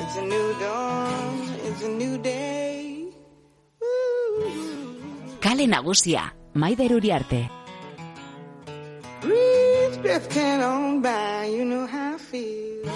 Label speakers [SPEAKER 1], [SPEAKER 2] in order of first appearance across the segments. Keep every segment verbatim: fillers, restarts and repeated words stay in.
[SPEAKER 1] It's a new dawn, it's a new day.
[SPEAKER 2] Kale Nagusia, Maider Uriarte.
[SPEAKER 1] Breeze drifting on by, you know how I feel.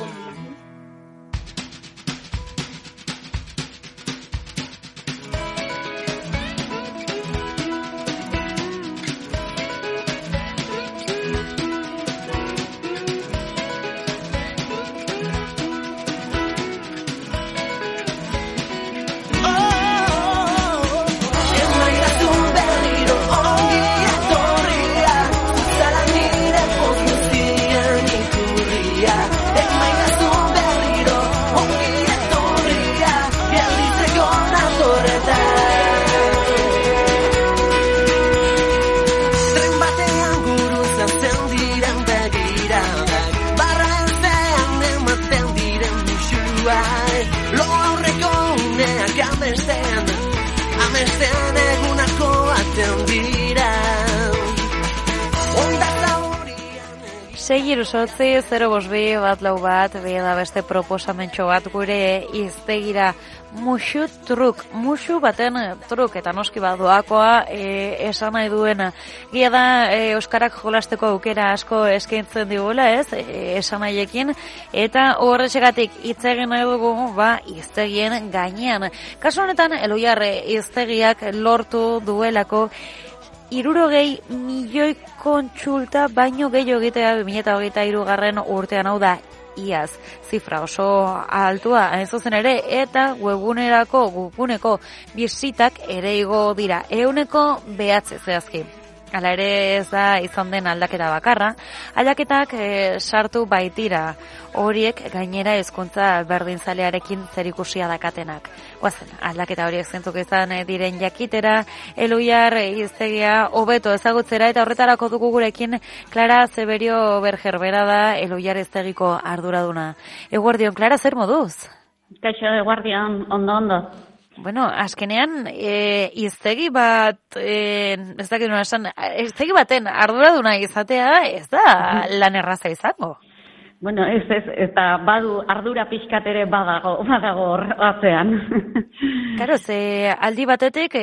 [SPEAKER 3] Sei iruzotzi, zero bosbi, bat lau bat, beha da beste proposamentxo bat gure iztegira musu truk, musu baten truk, eta noski bat doakoa e, esan nahi duena. Gia da, e, Euskarak jolasteko aukera asko eskaintzen digula, ez, e, esan nahiekin, eta horretxegatik hitz egin nahi dugu, ba, iztegien gainean. Kasu honetan, Eloiar iztegiak lortu duelako hirurogei milioi kontsulta baino gehiago egitea bi mila hogeita hirugarren urtean, hau da iaz, zifra oso altua hain zuzen ere, eta webunerako guguneko bisitak ere igo dira ehuneko behatzi zehazki. Hala ere ez da izan den aldaketa bakarra, aldaketak e, sartu baitira, horiek gainera hezkuntza berdinzalearekin zerikusia dakatenak. Guazen, aldaketa horiek zentzuk izan diren jakitera, Eloiar iztegia hobeto ezagutzera, eta horretarako dugu gurekin Clara Zeberio Berger, bera da Eloiar iztegiko arduraduna. Eguardion, Clara, zer moduz?
[SPEAKER 4] Kaixo, eguardion, ondo, ondo.
[SPEAKER 3] Bueno, azkenean, e, iztegi bat, e, ez dakit nuen esan, iztegi baten arduraduna izatea, ez da lan erraza izango.
[SPEAKER 4] Bueno, ez ez, eta badu ardura pixkat ere badago, badago atzean.
[SPEAKER 3] Karo, ze aldi batetik,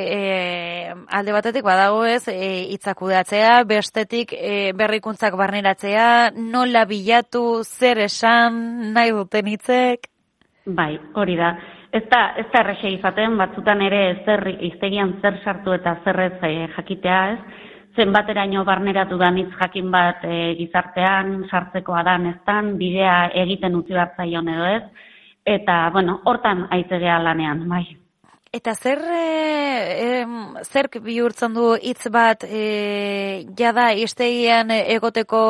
[SPEAKER 3] e, alde batetik badago ez, e, itzakudatzea, bestetik e, berrikuntzak barneratzea, nola bilatu, zer esan, nahi duten hitzek.
[SPEAKER 4] Bai, hori da. Ez da, ez da errexe izaten, batzutan ere zer iztegian zer sartu eta zerrez e, jakitea, ez? Zenbateraino barneratu da hitz jakin bat e, gizartean, sartzekoa da neztan, bidea egiten utzi hartzaion edo ez, eta, bueno, hortan aitzegea lanean, bai.
[SPEAKER 3] Eta zer, e, zer bihurtzen du hitz bat e, jada iztegian egoteko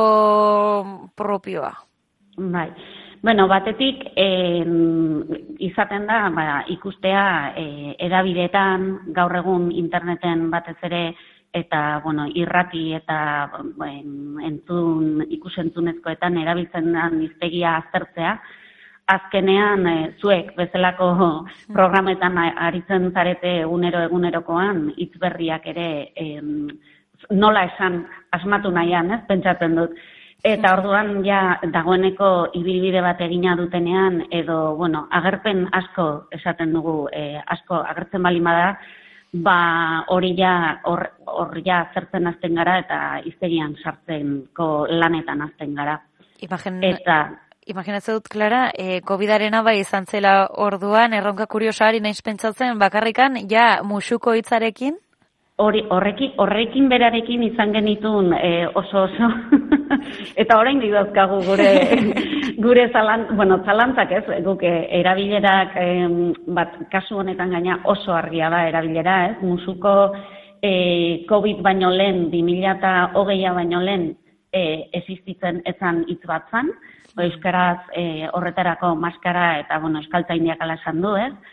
[SPEAKER 3] propioa?
[SPEAKER 4] Bai. Bueno, batetik eh, izaten da ba, ikustea eh, edabideetan, gaur egun interneten batez ere, eta bueno, irrati eta ben, entzun, ikusentzunezkoetan erabiltzen den hiztegia aztertzea. Azkenean, e, zuek bezalako programetan aritzen zarete egunero egunerokoan, hitz berriak ere e, nola esan asmatu nahian, ez, pentsatzen dut. Eta orduan ja dagoeneko ibilbide bat egina dutenean, edo, bueno, agerpen asko esaten dugu, e, asko agertzen bali bada, ba hori ja, hor, hor ja zertzen hasten gara eta hiztegian sartzenko lanetan hasten gara.
[SPEAKER 3] Imagin...
[SPEAKER 4] Eta...
[SPEAKER 3] Imaginatzen dut, Clara, eh, COVID-arena bai izan zela orduan, erronka kuriosoari naiz pentsatzen, bakarrikan, ja musuko hitzarekin?
[SPEAKER 4] Hori, horrekin, horrekin berarekin izan genitun e, oso oso, eta orain dauzkagu gure, gure zalan, bueno, zalantzak ez, guk erabilerak, e, bat, kasu honetan gaina oso argia da erabilera, ez, musuko e, COVID baino lehen, bi mila hogeia baino lehen, e, existitzen ezan hitz bat zan, euskaraz e, horretarako maskara eta, bueno, euskaltzaindiak ala esan du, ez,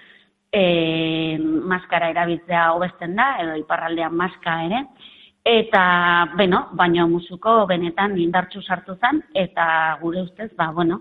[SPEAKER 4] E, maskara erabiltzea hobesten da, edo iparraldean maska ere, eta, bueno, baino musuko benetan indartsu sartu zen, eta gure ustez, ba, bueno,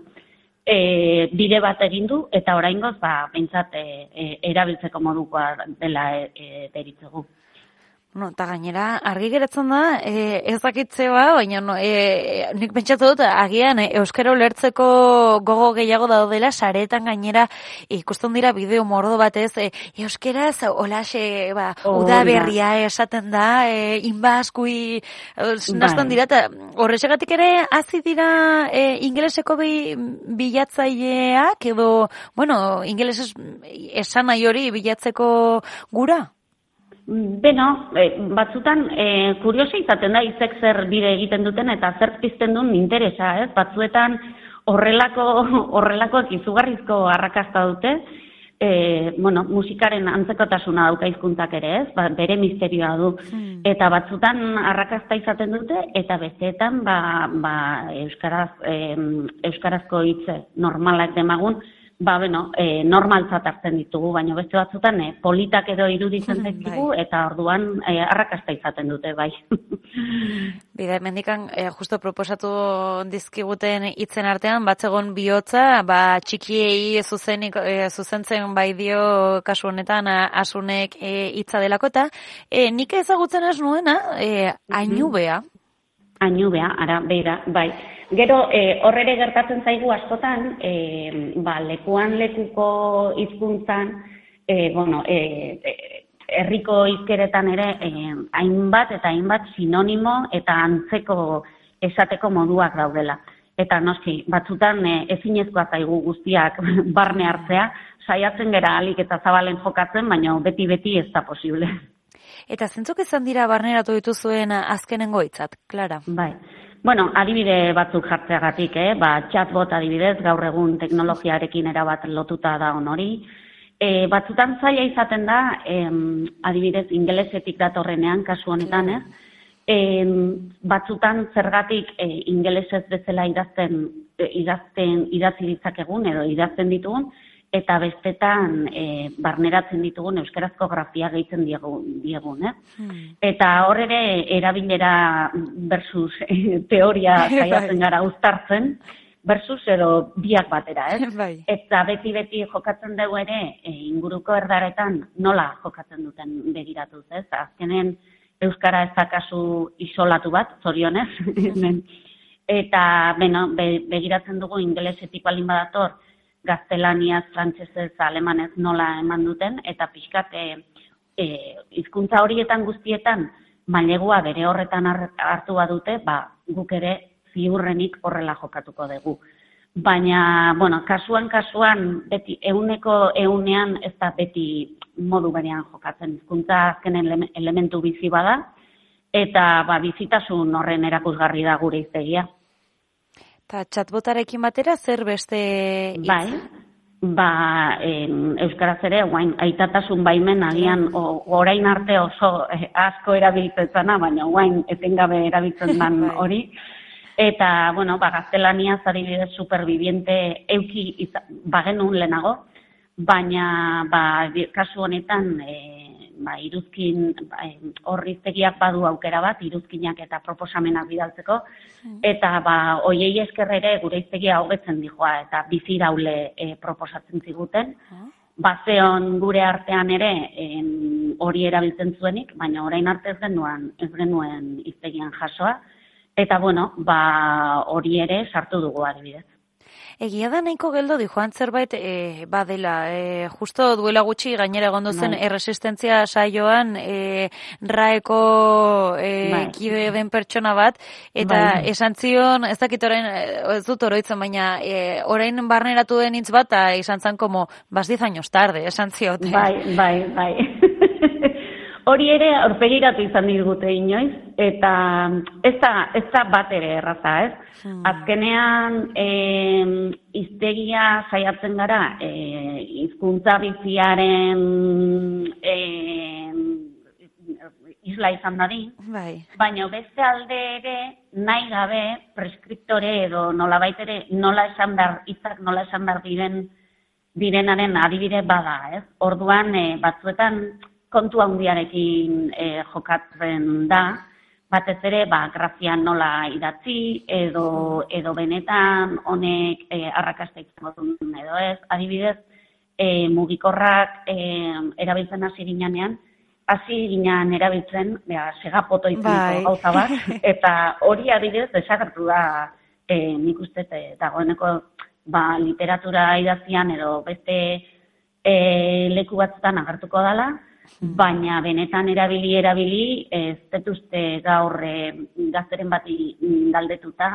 [SPEAKER 4] e, bide bat egin du, eta oraingoz, ba, behintzat, e, e, erabiltzeko modukoa dela e, e, deritzegu.
[SPEAKER 3] No, eta gainera, argi geratzen da, e, ez dakitze ba, baina no, e, nik pentsatu dut, agian, e, euskara ulertzeko gogo gehiago daudela, saretan gainera ikusten dira bideo mordo batez, e, euskaraz, olaxe, ba,
[SPEAKER 4] Oh,
[SPEAKER 3] udaberria esaten da, e, inbazkui, nazten dira, eta horrexegatik ere, hazi dira e, ingeleseko bi, bilatzaileak, edo, bueno, ingeles esan nahi hori bilatzeko gura?
[SPEAKER 4] Beno, e, batzutan e, kuriosa izaten da izek zer bide egiten duten eta zer pizten duen interesa, ez? Batzuetan horrelako horrelakoak izugarrizko arrakasta dute, e, bueno, musikaren antzekotasuna dauka hizkuntzak ere, ez? Ba, bere misterioa du. Hmm. Eta batzutan arrakasta izaten dute eta besteetan ba, ba, euskaraz, e, euskarazko hitz normalak demagun, ba, bueno, e, normaltzat hartzen ditugu, baina beste batzutan e, politak edo iruditzen zaizkigu eta orduan e, arrakasta izaten dute, bai.
[SPEAKER 3] Bida, mendikan, e, justo proposatu dizkiguten hitzen artean, batzegon bihotza, ba, txikiei zuzenik, e, zuzentzen bai dio kasu honetan asunek e, hitza delako, eta e, nik ezagutzen ez nuena, e, ainubea.
[SPEAKER 4] Ainubea, ara, beira, bai. Gero, eh, horrere gertatzen zaigu askotan, eh, ba, lekuan lekuko hizkuntzan, eh, bueno, eh, herriko hizkeretan ere, eh, hainbat eta hainbat sinonimo eta antzeko esateko moduak daudela. Eta noski, batzutan eh, ezinezkoa zaigu guztiak barne hartzea, saiatzen gera alik eta zabalen jokatzen, baina beti-beti ez da posible.
[SPEAKER 3] Eta zentzuk izan dira barneratu dituzuen azkenengo hitzat, Clara?
[SPEAKER 4] Bai. Bueno, adibide batzuk jartzeagatik, eh? Ba, chatbot adibidez, gaur egun teknologiarekin erabat lotuta da hori. E, batzutan zaila izaten da, em, adibidez, ingelesetik datorrenean, kasu honetan, ez? Em, batzutan zergatik e, ingelesez bezala idazten, e, idazten, idatzi ditzakegun edo idazten ditugun, eta bestetan e, barneratzen ditugun euskarazko grafia gehitzen diegun, diegun eh? Hmm. Eta hor ere erabilera versus e, teoria saiatzen gara uztartzen, versus edo biak batera, ez?
[SPEAKER 3] Bai.
[SPEAKER 4] Eta beti-beti jokatzen dugu ere e, inguruko erdaretan nola jokatzen duten begiratuz, ez? Azkenen euskara ez da kasu isolatu bat, zorionez. Eta, beno, be, begiratzen dugu ingelesetik balin badator, gaztelaniaz, frantsesez, alemanez nola eman duten, eta pixkat e, e, hizkuntza horietan guztietan mailegua bere horretan hartu badute, ba, guk ere ziurrenik horrela jokatuko dugu. Baina, bueno, kasuan, kasuan, beti, euneko eunean ez da beti modu berean jokatzen. Hizkuntza azkenen elementu bizi bada, eta ba, bizitasun horren erakusgarri da gure hiztegia.
[SPEAKER 3] Eta chatbotarekin batera zer beste hitz?
[SPEAKER 4] Bai, ba, em, euskaraz ere, guain, aitatasun baimen agian o, orain arte oso eh, asko erabiltzen zana, baina guain etengabe erabiltzen dan hori. Eta, bueno, ba, gaztelaniaz adibidez superviviente euki bagenun lehenago, baina, ba, kasu honetan, e, ba, iruzkin, hor ba, iztegiak badu aukera bat, iruzkinak eta proposamenak bidaltzeko, eta ba, oiei eskerrere gure iztegia hobetzen dijoa, eta biziraule e, proposatzen ziguten. Bazeon gure artean ere hori erabiltzen zuenik, baina orain arte ez genuen, ez genuen iztegian jasoa, eta bueno, ba, hori ere sartu dugu adibidez.
[SPEAKER 3] Egia da nahiko geldo di joan zerbait e, badela, e, justo duela gutxi gainera egondu zen bai. Erresistentzia saioan e, raeko e, bai. Kide den pertsona bat, eta bai. Esan zion, ez dakit orain, ez dut oroitzen, baina e, orain barneratu den hitz bat, eta izan zen como, bas diez años tarde, esan zioten.
[SPEAKER 4] Bai, bai, bai. Hori ere aurpegiratu izan digute inoiz, eta ez da, ez da bat ere erraza, ez? Hmm. Azkenean, e, hiztegia saiatzen gara, e, hizkuntza biziaren e, isla izan dadin, bai. Baina beste alde ere, nahi gabe, preskriptore edo nolabait ere, nola esan behar, hitzak nola esan behar diren, direnaren adibide bada, ez? Orduan, e, batzuetan, kontu handiarekin e, jokatzen da, batez ere, ba, grafian nola idatzi, edo, edo benetan honek e, arrakasta izango duen edo ez. Adibidez, e, mugikorrak e, erabiltzen hasi ginean, hasi ginean erabiltzen, ja, segapoto izeneko
[SPEAKER 3] Bai.
[SPEAKER 4] gauza bat, eta hori adibidez desagertu da, e, nik uste e, dagoeneko ba, literatura idazian edo beste e, leku batzutan agertuko dela, baina benetan erabili erabili ez detuzte gaur e, gazteren bati galdetuta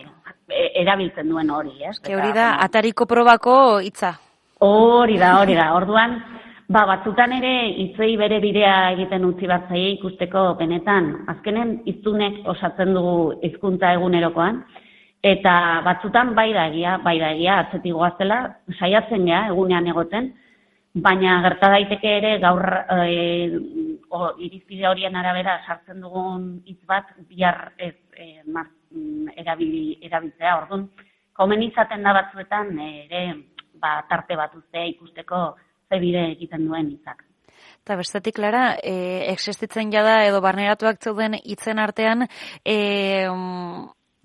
[SPEAKER 4] e, erabiltzen duen hori, ez?
[SPEAKER 3] Eske hori da atariko probako hitza.
[SPEAKER 4] Hori da, hori da. Orduan, ba, batzutan ere hitzei bere bidea egiten utzi bat zaie ikusteko benetan. Azkenen hiztunek osatzen dugu hizkuntza egunerokoan, eta batzutan bai da egia, bai da egia, atzetik goazela, saiatzen gea egunean egoten, baina gerta daiteke ere gaur e, o, irizpide horien arabera sartzen dugun hitz bat bihar ez e, mar, erabili, erabiltzea. Orduan, komen izaten da batzuetan ere ba, tarte bat uztea ikusteko ze bide egiten duen hitzak.
[SPEAKER 3] Eta bestetik, Lara, e, existitzen jada edo barneratuak zeuden hitzen artean, e, um,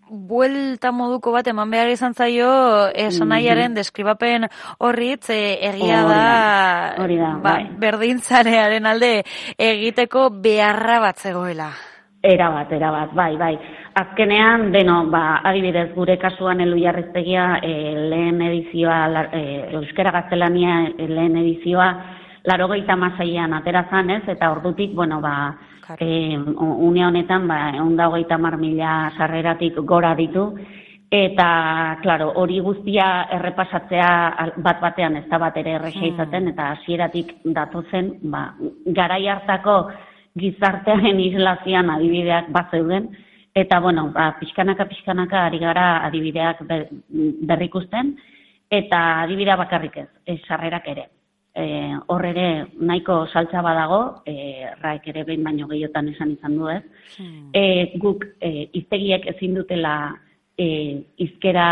[SPEAKER 3] buelta moduko bat eman behar izan zaio esanaiaren mm-hmm. deskribapen horritz e, egia
[SPEAKER 4] hori
[SPEAKER 3] da,
[SPEAKER 4] hori da
[SPEAKER 3] ba,
[SPEAKER 4] bai.
[SPEAKER 3] berdintzarearen alde egiteko beharra bat zegoela.
[SPEAKER 4] Era bat, era bat, bai, bai. Azkenean, beno, ba, adibidez, gure kasuan Elu Jarriztegia e, lehen edizioa, e, euskera gaztelania e, lehen edizioa, larogeita hamaseian atera zan, ez? Eta ordutik, bueno, ba, e, une honetan, ba, ehun eta hogeita hamar mila sarreratik gora ditu, eta, klaro, hori guztia errepasatzea bat batean ez da bat ere erresa izaten, eta hasieratik datozen, ba, garai hartako gizartearen islazian adibideak bat zeuden, eta, bueno, ba, pixkanaka-pixkanaka ari gara adibideak berrikusten, eta adibidea bakarrik ez, ez sarrerak ere. E, hor ere nahiko saltza badago, e, raek ere behin baino gehiotan esan izan du ez, hmm. e, guk e, hiztegiek ezin dutela e, hizkera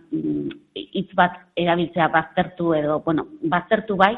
[SPEAKER 4] hitz bat erabiltzea baztertu edo, bueno, baztertu bai,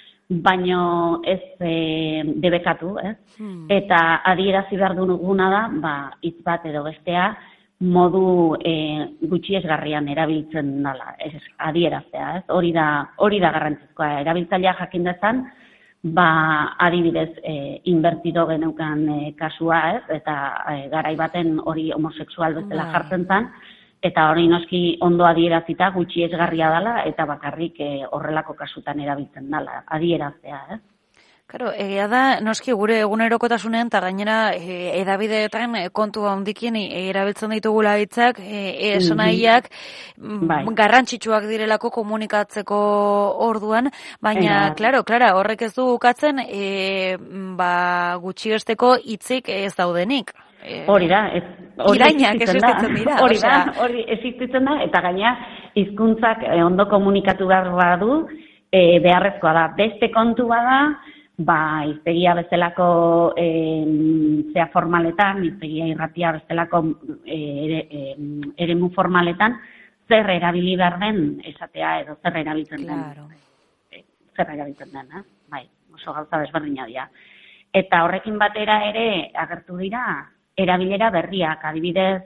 [SPEAKER 4] baino ez e, debekatu, ez? Hmm. Eta adierazi behar duguna da, ba, hitz bat edo bestea modu e, gutxiesgarrian erabiltzen dela, ez adieraztea, ez? Hori da, hori da garrantzizkoa, erabiltzailea jakin dezan, ba, adibidez, e, inbertido geneukan e, kasua, ez? Eta e, garai baten hori homosexual bezala jartzen zen, eta hori noski ondo adierazita gutxi esgarria dela eta bakarrik e, horrelako kasutan erabiltzen dela, adieraztea, ez?
[SPEAKER 3] Claro, egia da, noski gure egunerokotasunean eta gainera e, edabideetan e, kontu handikin e, erabiltzen ditugula hitzak, e, esanaiak mm-hmm. garrantzitsuak direlako komunikatzeko orduan, baina, claro, claro, horrek ez du ukatzen e, ba, gutxiesteko hitzik ez daudenik.
[SPEAKER 4] Hori da, ez, hori
[SPEAKER 3] irainak existitzen dira.
[SPEAKER 4] Hori da, hori existitzen da, eta gaina hizkuntzak eh, ondo komunikatu behar badu, eh, beharrezkoa da. Beste kontu bada, ba, hiztegia bezalako eh, zea formaletan, hiztegia irratia bezalako eh, ere, eh, eremu formaletan, zer erabili behar den esatea edo zer erabiltzen
[SPEAKER 3] claro.
[SPEAKER 4] den. Eh, zer erabiltzen den, eh? Bai, oso gauza desberdina dira. Eta horrekin batera ere agertu dira, erabilera berriak, adibidez,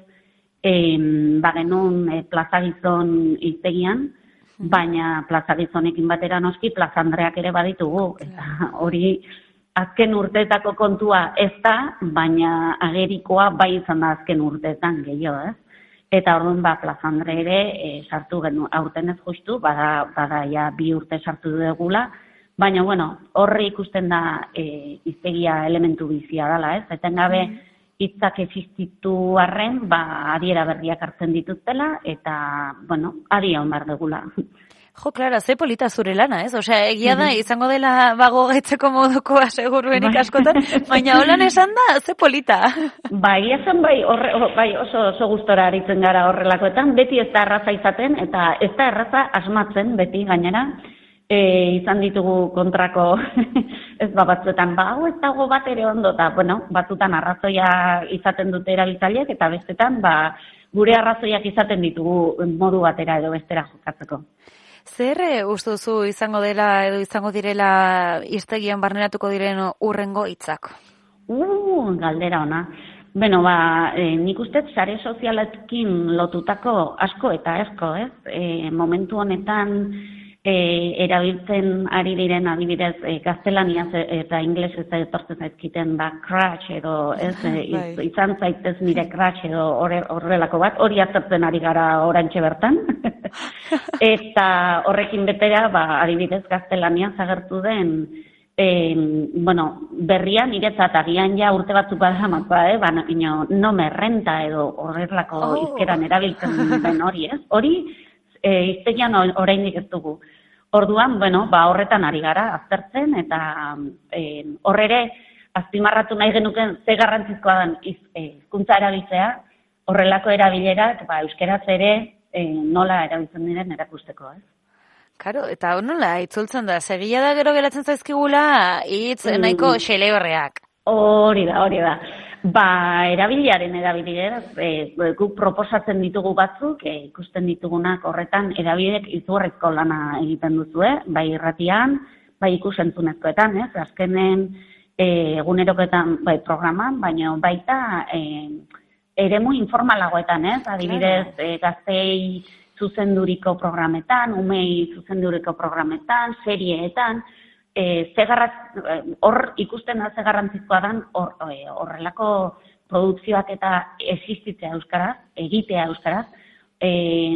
[SPEAKER 4] em, bagenun e, plazagizon hiztegian, baina plazagizonekin batera noski plazandreak ere baditugu, eta hori azken urteetako kontua ez da, baina agerikoa bai izan da azken urteetan gehiago, ez? Eta orduan ba plazandre ere e, sartu genu, aurten ez justu, bada, bada ja bi urte sartu dugula, baina bueno, horre ikusten da e, hiztegia elementu bizia dela, ez? Etengabe mm. hitzak existitu arren, ba, adiera berriak hartzen dituztela, eta, bueno, adia hon behar dugula.
[SPEAKER 3] Jo, Clara, ze polita zure lana, ez? Osea, egia da, izango dela bago gaitzeko modukoa seguruenik askotan, baina holan esan da, ze polita.
[SPEAKER 4] Bai, esan bai, horre, bai oso, oso gustora aritzen gara horrelakoetan, beti ez da erraza izaten, eta ez da erraza asmatzen, beti gainera, e, izan ditugu kontrako, ez ba batzuetan, ba, hau ez dago bat ere ondo, eta, bueno, batzutan arrazoia izaten dute erabiltzaileek, eta bestetan, ba, gure arrazoiak izaten ditugu modu batera edo bestera jokatzeko.
[SPEAKER 3] Zer uste duzu izango dela edo izango direla hiztegian barneratuko diren urrengo hitzak?
[SPEAKER 4] Uh, galdera ona. Beno, ba, e, nik uste sare sozialekin lotutako asko eta asko, ez? E, momentu honetan e, erabiltzen ari diren adibidez e, gaztelaniaz eta inglesez etortzen zaizkiten ba crash edo ez e, iz, izan zaitez nire crash edo horrelako bat, hori aztertzen ari gara oraintxe bertan. Eta horrekin betera ba adibidez gaztelaniaz agertu den E, bueno, berria niretzat agian ja urte batzuk badamako, eh? Baina no me renta edo horrelako oh. hizkeran erabiltzen den hori, ez? Hori e, hiztegian oraindik ez dugu. Orduan, bueno, ba horretan ari gara aztertzen eta e, horrere azpimarratu nahi genuken ze garrantzizkoa den hizkuntza erabiltzea, horrelako erabilerak ba euskeraz ere e, nola erabiltzen diren erakusteko, ez?
[SPEAKER 3] Karo, eta nola, itzultzen da, segila da gero geratzen zaizkigula, hitz nahiko xeleberreak.
[SPEAKER 4] Hori da, hori da. Ba, erabiliaren erabilidez, e, guk proposatzen ditugu batzuk, e, ikusten ditugunak horretan, erabilek izugarrizko lana egiten duzue, bai irratian, bai ikusentzunezkoetan, ez? Azkenen e, egunerokoetan, bai programan, baina baita e, eremu informalagoetan, ez? Adibidez, e, gaztei zuzenduriko programetan, umei zuzenduriko programetan, serieetan, e, hor ikusten da ze garrantzizkoa den horrelako or, produkzioak eta existitzea euskaraz, egitea euskaraz, e,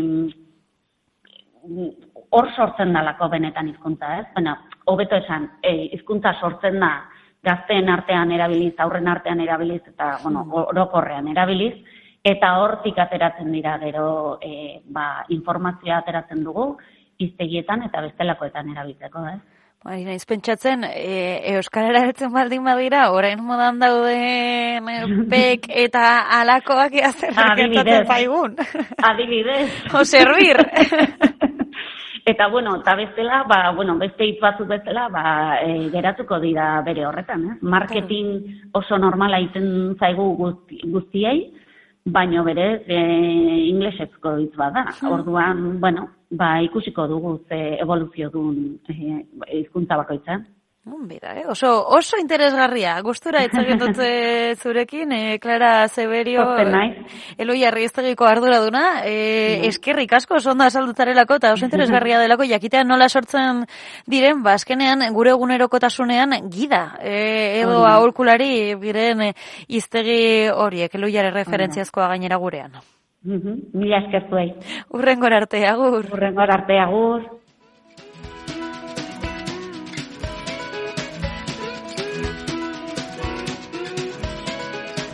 [SPEAKER 4] hor sortzen dalako benetan hizkuntza, ez? Baina, hobeto esan, e, hizkuntza sortzen da gazteen artean erabiliz, aurren artean erabiliz, eta, bueno, orokorrean erabiliz, eta hortik ateratzen dira gero e, ba, informazioa ateratzen dugu, hiztegietan eta bestelakoetan erabiltzeko, ez?
[SPEAKER 3] Bari, naiz pentsatzen, e, euskarara erabiltzen baldin badira, orain modan dauden pek eta alakoak zer gertatzen zaigun.
[SPEAKER 4] Adibidez.
[SPEAKER 3] O servir.
[SPEAKER 4] Eta, bueno, eta bestela, ba, bueno, beste hitz batzuk bezala, ba, e, geratuko dira bere horretan, ez? Marketing oso normala egiten zaigu guzti, guztiei, baina berez e, inglesezko hitz bada. Orduan, bueno, ba, ikusiko dugu ze evoluzio duen hizkuntza bakoitzan.
[SPEAKER 3] Bida, eh? oso, oso interesgarria. Gustura etzagen dut zurekin, eh, Clara Severio, Eloi Arriztegiko arduraduna, eh, mm. eskerrik asko, oso ondo azaldutzarelako, eta oso interesgarria delako, jakitean nola sortzen diren, ba, azkenean, gure egunerokotasunean gida, eh, edo mm. aholkulari biren hiztegi horiek, Eloiaren referentziazkoa gainera gurean.
[SPEAKER 4] Mm-hmm. Mila eskertuei.
[SPEAKER 3] Urrengor arte, agur.
[SPEAKER 4] Urrengor arte, agur.